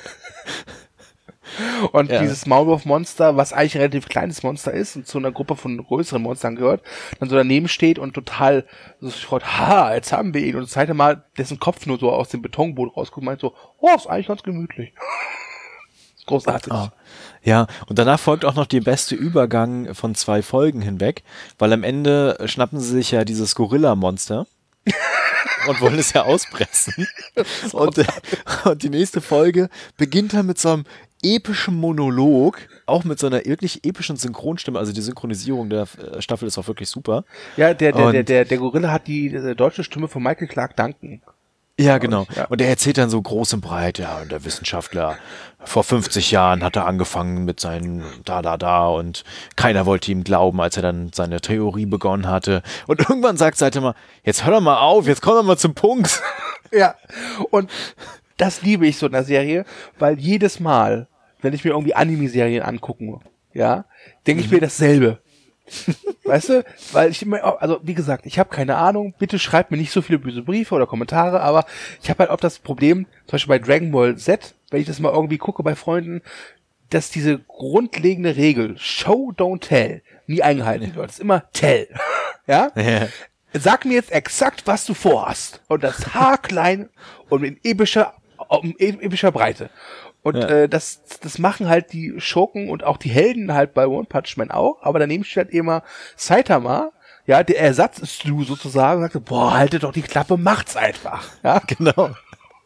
Und ja. dieses Maulwurfmonster, was eigentlich ein relativ kleines Monster ist und zu einer Gruppe von größeren Monstern gehört, dann so daneben steht und total so sich freut, ha, jetzt haben wir ihn. Und Saitama, dessen Kopf nur so aus dem Betonboot rausguckt, meint so, oh, ist eigentlich ganz gemütlich. Großartig. Oh. Ja, und danach folgt auch noch der beste Übergang von zwei Folgen hinweg, weil am Ende schnappen sie sich ja dieses Gorilla-Monster und wollen es ja auspressen. Und, und die nächste Folge beginnt dann mit so einem epischen Monolog, auch mit so einer wirklich epischen Synchronstimme. Also die Synchronisierung der Staffel ist auch wirklich super. Ja, der, der, der, der, der Gorilla hat die, die deutsche Stimme von Michael Clarke Duncan. Ja, genau. Ja. Und er erzählt dann so groß und breit, ja, und der Wissenschaftler, vor fünfzig Jahren hat er angefangen mit seinen da, da, da und keiner wollte ihm glauben, als er dann seine Theorie begonnen hatte. Und irgendwann sagt Saitama, jetzt hör doch mal auf, jetzt komm doch mal zum Punkt. Ja, und das liebe ich so in der Serie, weil jedes Mal, wenn ich mir irgendwie Anime-Serien angucke, ja, denke ich mhm. mir dasselbe. Weißt du, weil ich immer, also wie gesagt, ich habe keine Ahnung, bitte schreibt mir nicht so viele böse Briefe oder Kommentare, aber ich habe halt auch das Problem, zum Beispiel bei Dragon Ball Z, wenn ich das mal irgendwie gucke bei Freunden, dass diese grundlegende Regel, Show, don't tell, nie eingehalten wird. Es ist immer tell. Ja? Ja. Sag mir jetzt exakt, was du vorhast. Und das haarklein und in epischer, in epischer Breite. Und ja. äh, das das machen halt die Schurken und auch die Helden halt bei One Punch Man auch, aber daneben steht halt immer Saitama, ja, der Ersatz ist du sozusagen, und sagt, boah, haltet doch die Klappe, macht's einfach. Ja, genau.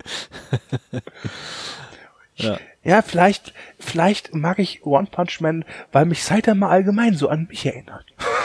ja. ja, vielleicht vielleicht mag ich One Punch Man, weil mich Saitama allgemein so an mich erinnert.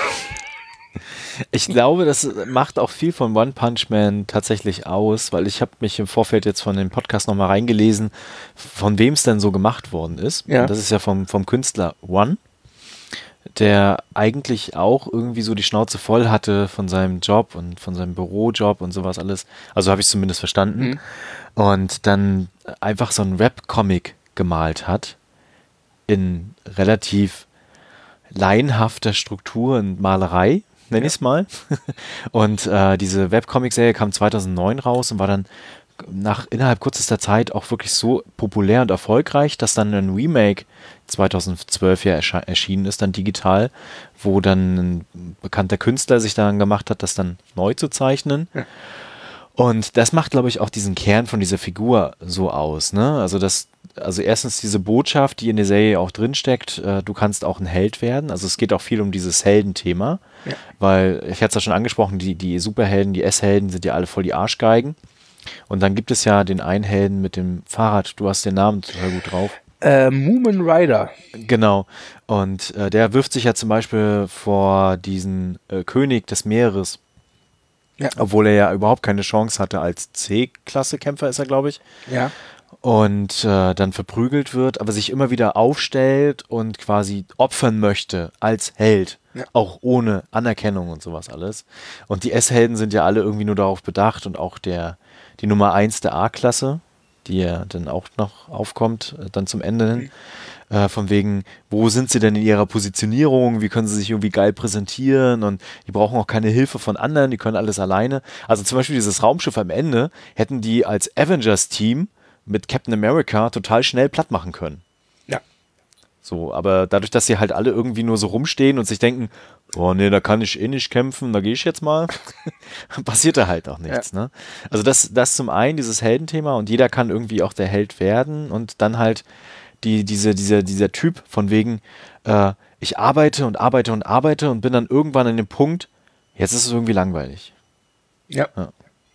Ich glaube, das macht auch viel von One Punch Man tatsächlich aus, weil ich habe mich im Vorfeld jetzt von dem Podcast nochmal reingelesen, von wem es denn so gemacht worden ist. Ja. Und das ist ja vom, vom Künstler One, der eigentlich auch irgendwie so die Schnauze voll hatte von seinem Job und von seinem Bürojob und sowas alles. Also habe ich es zumindest verstanden. Mhm. Und dann einfach so einen Rap-Comic gemalt hat in relativ laienhafter Struktur und Malerei, nenne ich es mal. Und äh, diese Webcomic-Serie kam zweitausendneun raus und war dann nach innerhalb kürzester Zeit auch wirklich so populär und erfolgreich, dass dann ein Remake zweitausendzwölf ja ersche- erschienen ist, dann digital, wo dann ein bekannter Künstler sich daran gemacht hat, das dann neu zu zeichnen. Ja. Und das macht, glaube ich, auch diesen Kern von dieser Figur so aus, ne? Also, dass also erstens diese Botschaft, die in der Serie auch drinsteckt, äh, du kannst auch ein Held werden. Also es geht auch viel um dieses Heldenthema, ja. Weil, ich hatte es ja schon angesprochen, die, die Superhelden, die S-Helden sind ja alle voll die Arschgeigen. Und dann gibt es ja den einen Helden mit dem Fahrrad, du hast den Namen total gut drauf. Äh, Moomin Rider. Genau. Und äh, der wirft sich ja zum Beispiel vor diesen äh, König des Meeres. Ja. Obwohl er ja überhaupt keine Chance hatte als C-Klasse-Kämpfer, ist er, glaube ich. Ja. Und äh, dann verprügelt wird, aber sich immer wieder aufstellt und quasi opfern möchte als Held. Ja. Auch ohne Anerkennung und sowas alles. Und die S-Helden sind ja alle irgendwie nur darauf bedacht und auch der die Nummer eins der A-Klasse, die ja dann auch noch aufkommt, dann zum Ende hin. Mhm. Äh, von wegen, wo sind sie denn in ihrer Positionierung? Wie können sie sich irgendwie geil präsentieren? Und die brauchen auch keine Hilfe von anderen, die können alles alleine. Also zum Beispiel dieses Raumschiff am Ende hätten die als Avengers-Team mit Captain America total schnell platt machen können. Ja. So, aber dadurch, dass sie halt alle irgendwie nur so rumstehen und sich denken, oh nee, da kann ich eh nicht kämpfen, da gehe ich jetzt mal, passiert da halt auch nichts. Ja. Ne? Also das, das zum einen, dieses Heldenthema, und jeder kann irgendwie auch der Held werden, und dann halt die, diese, dieser, dieser Typ von wegen, äh, ich arbeite und arbeite und arbeite und bin dann irgendwann an dem Punkt, jetzt ist es irgendwie langweilig. Ja. ja.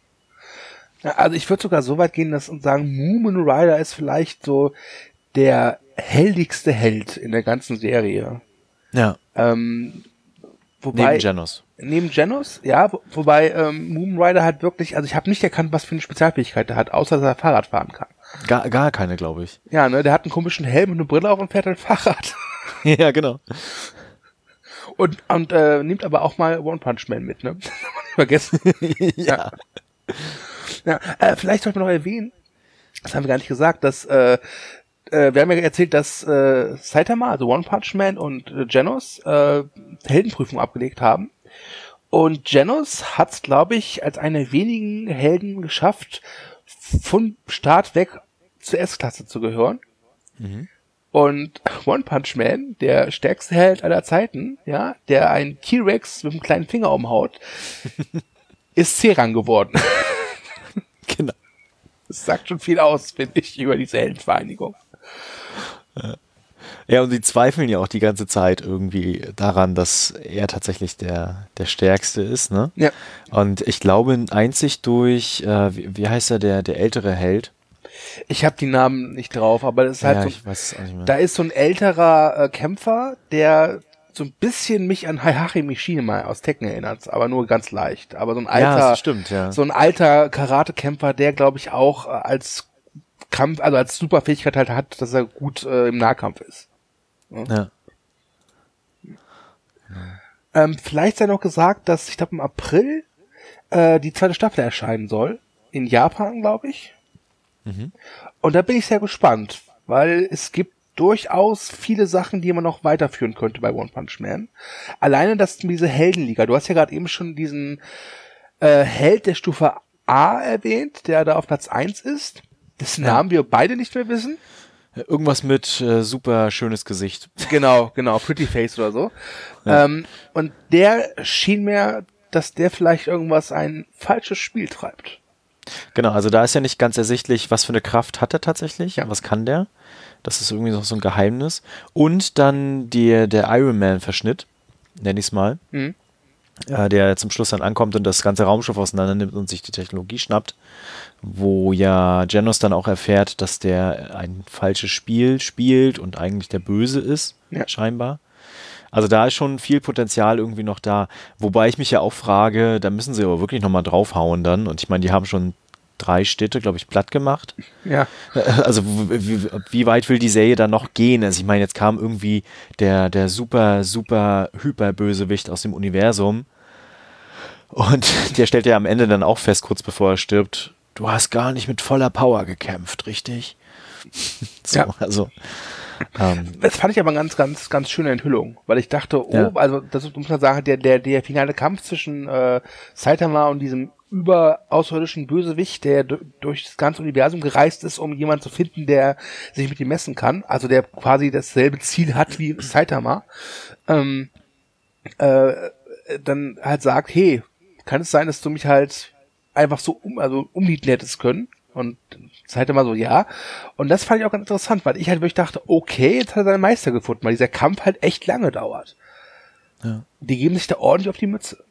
ja also ich würde sogar so weit gehen dass und sagen, Moomin Rider ist vielleicht so der heldigste Held in der ganzen Serie. Ja. Ähm, wobei, neben Genos. Neben Genos, ja, wo, wobei ähm, Moomin Rider halt wirklich, also ich habe nicht erkannt, was für eine Spezialfähigkeit er hat, außer dass er Fahrrad fahren kann. Gar, gar keine, glaube ich. Ja, ne, der hat einen komischen Helm und eine Brille auf und fährt halt Fahrrad. Ja, genau. Und, und äh, nimmt aber auch mal One Punch Man mit, ne? Vergessen. ja. ja äh, vielleicht sollte man noch erwähnen, das haben wir gar nicht gesagt, dass äh, äh, wir haben ja erzählt, dass äh, Saitama, also One Punch Man und äh, Genos äh, Heldenprüfung abgelegt haben. Und Genos hat es, glaube ich, als einer der wenigen Helden geschafft, von Start weg zur S-Klasse zu gehören. Mhm. Und One Punch Man, der stärkste Held aller Zeiten, ja, der einen T-Rex mit einem kleinen Finger umhaut, ist C-Rang geworden. Genau. Das sagt schon viel aus, finde ich, über diese Heldenvereinigung. Ja, und die zweifeln ja auch die ganze Zeit irgendwie daran, dass er tatsächlich der, der Stärkste ist, ne? Ja. Und ich glaube, einzig durch, äh, wie, wie heißt er, der, der ältere Held? Ich habe die Namen nicht drauf, aber das ist halt ja, so, ich weiß es auch nicht mehr. Da ist so ein älterer äh, Kämpfer, der so ein bisschen mich an Heihachi Mishima aus Tekken erinnert, aber nur ganz leicht. Aber so ein alter, ja, das stimmt, ja. so ein alter Karate-Kämpfer, der glaube ich auch äh, als Kampf, also als Superfähigkeit halt hat, dass er gut äh, im Nahkampf ist. Ja. ja. Ähm, vielleicht sei noch gesagt, dass ich glaube im April äh, die zweite Staffel erscheinen soll. In Japan, glaube ich. Mhm. Und da bin ich sehr gespannt, weil es gibt durchaus viele Sachen, die man noch weiterführen könnte bei One Punch Man. Alleine das diese Heldenliga. Du hast ja gerade eben schon diesen äh, Held der Stufe A erwähnt, der da auf Platz eins ist. Dessen ja. Namen wir beide nicht mehr wissen. Irgendwas mit äh, super schönes Gesicht. Genau, genau, Pretty Face oder so. Ja. Ähm, und der schien mir, dass der vielleicht irgendwas ein falsches Spiel treibt. Genau, also da ist ja nicht ganz ersichtlich, was für eine Kraft hat er tatsächlich, ja. was kann der. Das ist irgendwie noch so ein Geheimnis. Und dann die, der Iron Man-Verschnitt, nenne ich es mal, mhm. äh, der zum Schluss dann ankommt und das ganze Raumschiff auseinander nimmt und sich die Technologie schnappt, wo ja Genos dann auch erfährt, dass der ein falsches Spiel spielt und eigentlich der Böse ist, ja. scheinbar. Also da ist schon viel Potenzial irgendwie noch da. Wobei ich mich ja auch frage, da müssen sie aber wirklich nochmal draufhauen dann. Und ich meine, die haben schon drei Städte, glaube ich, platt gemacht. Ja. Also wie, wie weit will die Serie dann noch gehen? Also ich meine, jetzt kam irgendwie der, der super, super Hyperbösewicht aus dem Universum. Und der stellt ja am Ende dann auch fest, kurz bevor er stirbt, du hast gar nicht mit voller Power gekämpft, richtig? So, ja. also... Um, das fand ich aber eine ganz, ganz, ganz schöne Enthüllung, weil ich dachte, oh, ja. also das muss man sagen, der, der, der finale Kampf zwischen äh, Saitama und diesem überaußerirdischen Bösewicht, der d- durch das ganze Universum gereist ist, um jemanden zu finden, der sich mit ihm messen kann, also der quasi dasselbe Ziel hat wie Saitama, ähm, äh, dann halt sagt, hey, kann es sein, dass du mich halt einfach so um, also umnieten hättest können? Und Saitama so, ja. Und das fand ich auch ganz interessant, weil ich halt wirklich dachte, okay, jetzt hat er seinen Meister gefunden, weil dieser Kampf halt echt lange dauert. Ja. Die geben sich da ordentlich auf die Mütze.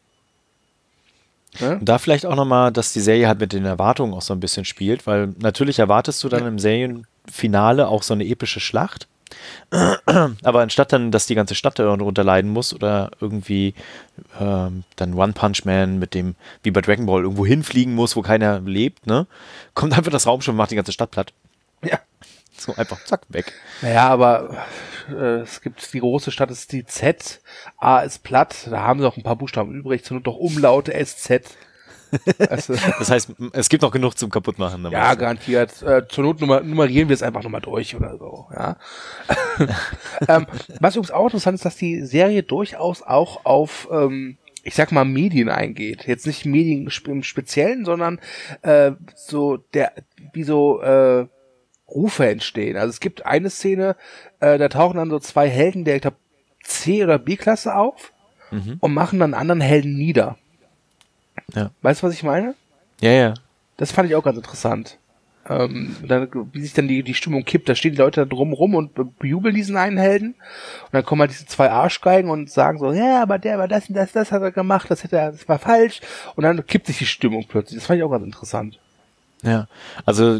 Ja? Und da vielleicht auch nochmal, dass die Serie halt mit den Erwartungen auch so ein bisschen spielt, weil natürlich erwartest du dann ja. im Serienfinale auch so eine epische Schlacht. Aber anstatt dann, dass die ganze Stadt darunter leiden muss oder irgendwie ähm, dann One Punch Man mit dem, wie bei Dragon Ball, irgendwo hinfliegen muss, wo keiner lebt, ne, kommt einfach das Raumschiff und macht die ganze Stadt platt. Ja. So einfach, zack, weg. Naja, aber äh, es gibt die große Stadt, ist die Z, A ist platt, da haben sie auch ein paar Buchstaben übrig, zur Not doch Umlaute S Z. Also, das heißt, es gibt noch genug zum Kaputtmachen. Ja, garantiert. Äh, zur Not nummer, nummerieren wir es einfach nochmal durch oder so. Ja. ähm, was übrigens auch interessant ist, dass die Serie durchaus auch auf, ähm, ich sag mal, Medien eingeht. Jetzt nicht Medien im Speziellen, sondern äh, so der, wie so äh, Rufe entstehen. Also es gibt eine Szene, äh, da tauchen dann so zwei Helden der, ich glaube, C- oder B-Klasse auf mhm. und machen dann anderen Helden nieder. Ja. Weißt du, was ich meine? Ja, ja. Das fand ich auch ganz interessant. Ähm, dann, wie sich dann die, die Stimmung kippt, da stehen die Leute da drumrum und bejubeln diesen einen Helden. Und dann kommen halt diese zwei Arschgeigen und sagen so, ja, aber der war das und das, das hat er gemacht, das hätte er, das war falsch. Und dann kippt sich die Stimmung plötzlich. Das fand ich auch ganz interessant. Ja, also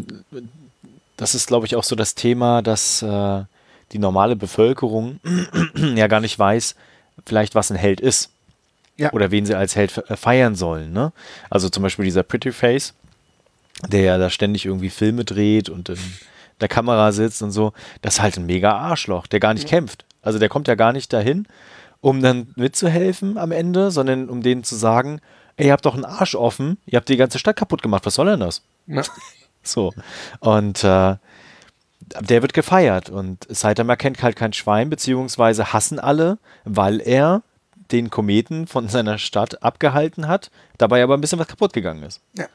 das ist, glaube ich, auch so das Thema, dass äh, die normale Bevölkerung ja gar nicht weiß, vielleicht was ein Held ist. Ja. Oder wen sie als Held feiern sollen, ne? Also zum Beispiel dieser Pretty Face, der ja da ständig irgendwie Filme dreht und in der Kamera sitzt und so, das ist halt ein mega Arschloch, der gar nicht ja. kämpft. Also der kommt ja gar nicht dahin, um dann mitzuhelfen am Ende, sondern um denen zu sagen, ey, ihr habt doch einen Arsch offen, ihr habt die ganze Stadt kaputt gemacht, was soll denn das? Ja. So. Und äh, der wird gefeiert und Saitama kennt halt kein Schwein, beziehungsweise hassen alle, weil er den Kometen von seiner Stadt abgehalten hat, dabei aber ein bisschen was kaputt gegangen ist. Ja.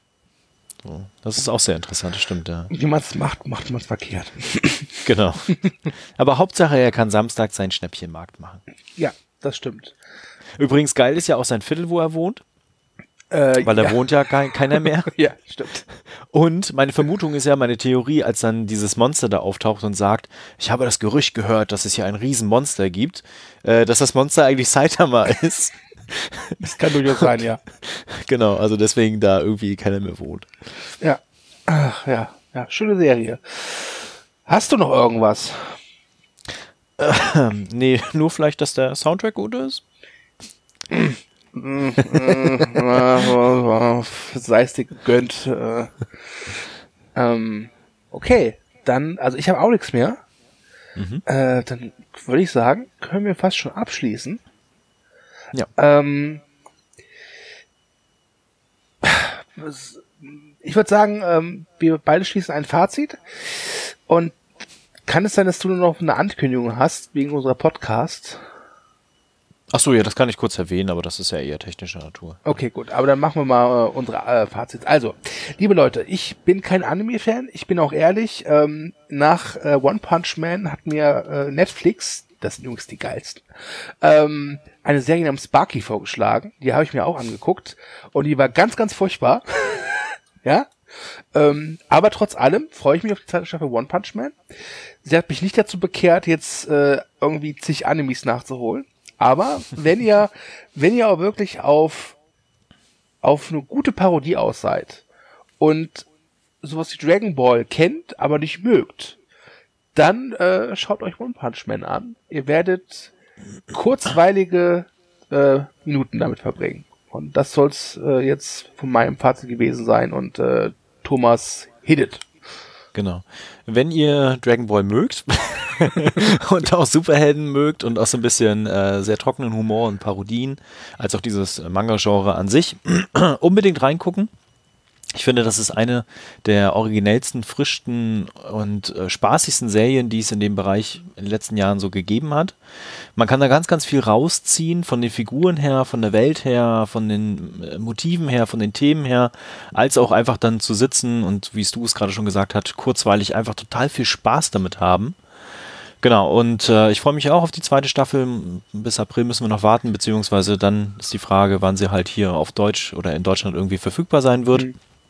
So, das ist auch sehr interessant, das stimmt, ja. Wie man es macht, macht man es verkehrt. Genau. Aber Hauptsache, er kann Samstag seinen Schnäppchenmarkt machen. Ja, das stimmt. Übrigens, geil ist ja auch sein Viertel, wo er wohnt. Äh, Weil da ja. wohnt ja kein, keiner mehr. Ja, stimmt. Und meine Vermutung ist ja, meine Theorie, als dann dieses Monster da auftaucht und sagt, ich habe das Gerücht gehört, dass es hier ein Riesenmonster gibt, äh, dass das Monster eigentlich Saitama ist. Das kann durchaus sein, ja. Genau, also deswegen da irgendwie keiner mehr wohnt. Ja. Ach, ja. Ja, schöne Serie. Hast du noch irgendwas? Ähm, nee, nur vielleicht, dass der Soundtrack gut ist. Sei es dir gegönnt. Äh, ähm, okay, dann, also ich habe auch nichts mehr. Mhm. Äh, dann würde ich sagen, können wir fast schon abschließen. Ja. Ähm, ich würde sagen, ähm, wir beide schließen ein Fazit. Und kann es sein, dass du nur noch eine Ankündigung hast wegen unserer Podcast? Ach so, ja, das kann ich kurz erwähnen, aber das ist ja eher technischer Natur. Okay, gut, aber dann machen wir mal äh, unsere äh, Fazits. Also, liebe Leute, ich bin kein Anime-Fan, ich bin auch ehrlich, ähm, nach äh, One Punch Man hat mir äh, Netflix, das sind übrigens die geilsten, ähm, eine Serie namens Sparky vorgeschlagen, die habe ich mir auch angeguckt und die war ganz, ganz furchtbar. Ja, ähm, aber trotz allem freue ich mich auf die zweite Staffel One Punch Man. Sie hat mich nicht dazu bekehrt, jetzt äh, irgendwie zig Animes nachzuholen. Aber wenn ihr, wenn ihr auch wirklich auf, auf eine gute Parodie aus seid und sowas wie Dragon Ball kennt, aber nicht mögt, dann äh, schaut euch One Punch Man an. Ihr werdet kurzweilige äh, Minuten damit verbringen. Und das soll's äh, jetzt von meinem Fazit gewesen sein. Und äh, Thomas hit it. Genau. Wenn ihr Dragon Ball mögt und auch Superhelden mögt und auch so ein bisschen äh, sehr trockenen Humor und Parodien, als auch dieses Manga-Genre an sich, unbedingt reingucken. Ich finde, das ist eine der originellsten, frischsten und äh, spaßigsten Serien, die es in dem Bereich in den letzten Jahren so gegeben hat. Man kann da ganz, ganz viel rausziehen, von den Figuren her, von der Welt her, von den äh, Motiven her, von den Themen her, als auch einfach dann zu sitzen und, wie es du es gerade schon gesagt hast, kurzweilig einfach total viel Spaß damit haben. Genau, und äh, ich freue mich auch auf die zweite Staffel. Bis April müssen wir noch warten, beziehungsweise dann ist die Frage, wann sie halt hier auf Deutsch oder in Deutschland irgendwie verfügbar sein wird. Mhm.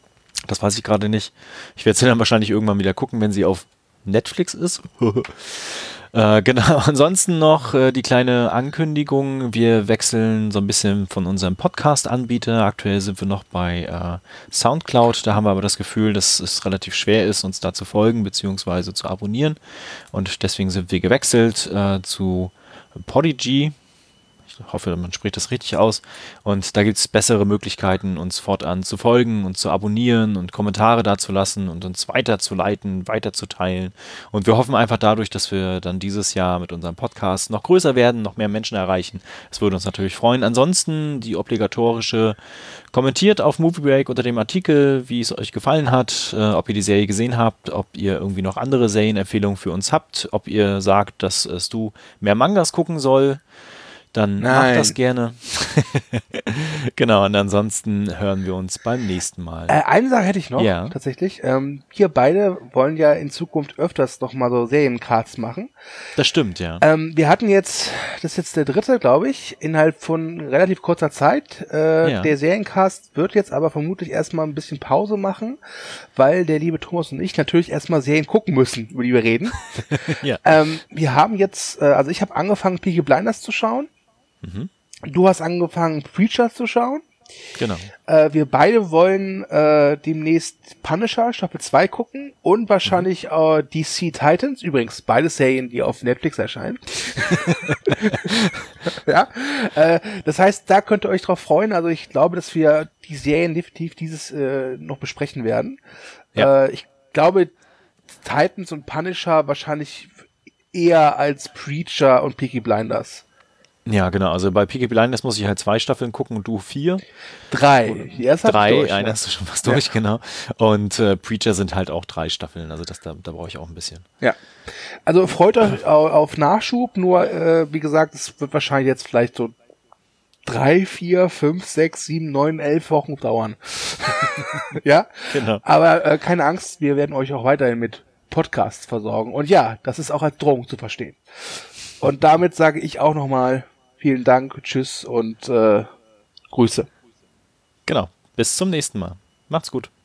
Das weiß ich gerade nicht. Ich werde sie dann wahrscheinlich irgendwann wieder gucken, wenn sie auf Netflix ist. äh, genau, ansonsten noch äh, die kleine Ankündigung. Wir wechseln so ein bisschen von unserem Podcast-Anbieter. Aktuell sind wir noch bei äh, Soundcloud. Da haben wir aber das Gefühl, dass es relativ schwer ist, uns da zu folgen bzw. zu abonnieren. Und deswegen sind wir gewechselt äh, zu Podigy. Ich hoffe, man spricht das richtig aus. Und da gibt es bessere Möglichkeiten, uns fortan zu folgen und zu abonnieren und Kommentare dazulassen und uns weiterzuleiten, weiterzuteilen. Und wir hoffen einfach dadurch, dass wir dann dieses Jahr mit unserem Podcast noch größer werden, noch mehr Menschen erreichen. Das würde uns natürlich freuen. Ansonsten die obligatorische: Kommentiert auf Movie Break unter dem Artikel, wie es euch gefallen hat, äh, ob ihr die Serie gesehen habt, ob ihr irgendwie noch andere Serienempfehlungen für uns habt, ob ihr sagt, dass es du mehr Mangas gucken soll. Dann Nein. macht das gerne. Genau, und ansonsten hören wir uns beim nächsten Mal. Äh, eine Sache hätte ich noch, Ja. tatsächlich. Ähm, wir beide wollen ja in Zukunft öfters noch mal so Seriencards machen. Das stimmt, ja. Ähm, wir hatten jetzt, das ist jetzt der dritte, glaube ich, innerhalb von relativ kurzer Zeit. Äh, Ja. Der Seriencast wird jetzt aber vermutlich erstmal ein bisschen Pause machen, weil der liebe Thomas und ich natürlich erstmal Serien gucken müssen, über die wir reden. Ja. ähm, wir haben jetzt, äh, also ich habe angefangen, Peaky Blinders zu schauen. Mhm. Du hast angefangen, Preacher zu schauen. Genau. Äh, wir beide wollen äh, demnächst Punisher Staffel zwei gucken und wahrscheinlich äh, D C Titans. Übrigens, beide Serien, die auf Netflix erscheinen. Ja, äh, das heißt, da könnt ihr euch drauf freuen. Also ich glaube, dass wir die Serien definitiv dieses äh, noch besprechen werden. Ja. Äh, ich glaube, Titans und Punisher wahrscheinlich eher als Preacher und Peaky Blinders. Ja, genau. Also bei Peaky Blinders muss ich halt zwei Staffeln gucken und du vier. Drei. Die erste hab ich Drei, durch, eine ne? hast du schon fast durch, genau. Und äh, Preacher sind halt auch drei Staffeln. Also das, da, da brauche ich auch ein bisschen. Ja. Also freut euch au- auf Nachschub, nur äh, wie gesagt, es wird wahrscheinlich jetzt vielleicht so drei, vier, fünf, sechs, sieben, neun, elf Wochen dauern. Ja? Genau. Aber äh, keine Angst, wir werden euch auch weiterhin mit Podcasts versorgen. Und ja, das ist auch als Drohung zu verstehen. Und damit sage ich auch nochmal vielen Dank, tschüss und äh, Grüße. Genau. Bis zum nächsten Mal. Macht's gut.